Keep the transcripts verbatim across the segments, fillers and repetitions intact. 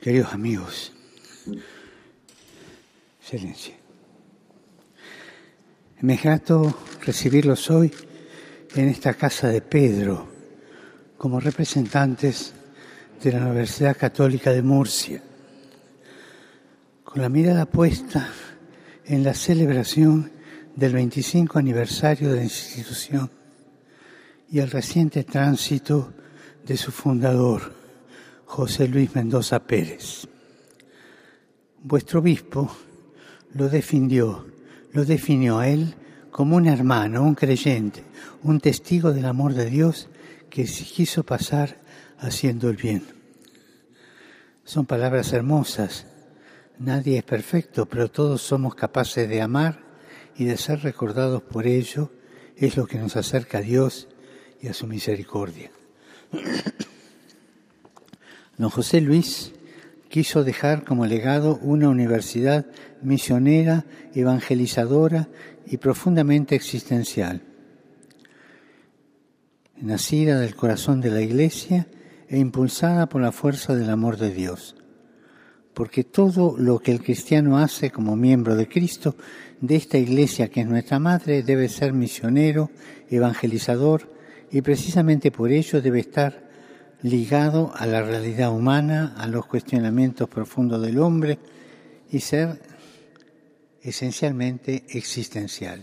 Queridos amigos, silencio. Me es grato recibirlos hoy en esta casa de Pedro como representantes de la Universidad Católica de Murcia, con la mirada puesta en la celebración del veinticinco aniversario de la institución y el reciente tránsito de su fundador, José Luis Mendoza Pérez. Vuestro obispo lo definió, lo definió a él como un hermano, un creyente, un testigo del amor de Dios que se quiso pasar haciendo el bien. Son palabras hermosas. Nadie es perfecto, pero todos somos capaces de amar y de ser recordados por ello. Es lo que nos acerca a Dios y a su misericordia. Don José Luis quiso dejar como legado una universidad misionera, evangelizadora y profundamente existencial, nacida del corazón de la Iglesia e impulsada por la fuerza del amor de Dios. Porque todo lo que el cristiano hace como miembro de Cristo, de esta Iglesia que es nuestra madre, debe ser misionero, evangelizador, y precisamente por ello debe estar ligado a la realidad humana, a los cuestionamientos profundos del hombre y ser esencialmente existencial.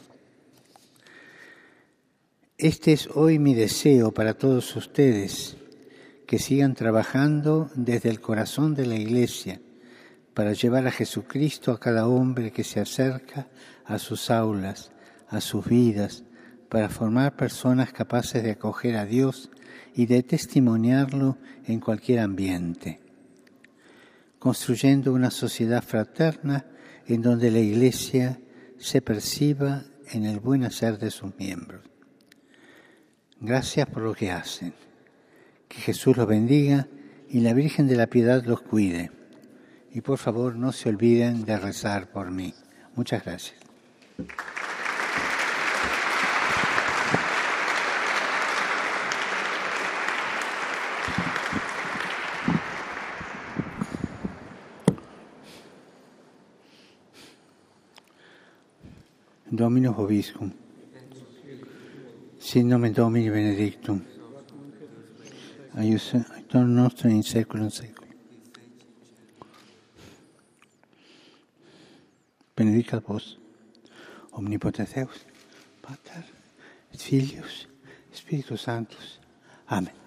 Este es hoy mi deseo para todos ustedes, que sigan trabajando desde el corazón de la Iglesia para llevar a Jesucristo a cada hombre que se acerca a sus aulas, a sus vidas, para formar personas capaces de acoger a Dios y de testimoniarlo en cualquier ambiente, construyendo una sociedad fraterna en donde la Iglesia se perciba en el buen hacer de sus miembros. Gracias por lo que hacen. Que Jesús los bendiga y la Virgen de la Piedad los cuide. Y por favor, no se olviden de rezar por mí. Muchas gracias. Dominus vobiscum. Sin nomen Domini benedictum. Aius aiutorium nostrum in saeculum saeculum. Benedicat vos, omnipotens Deus, Pater, et Filius, Spiritus Sanctus. Amen.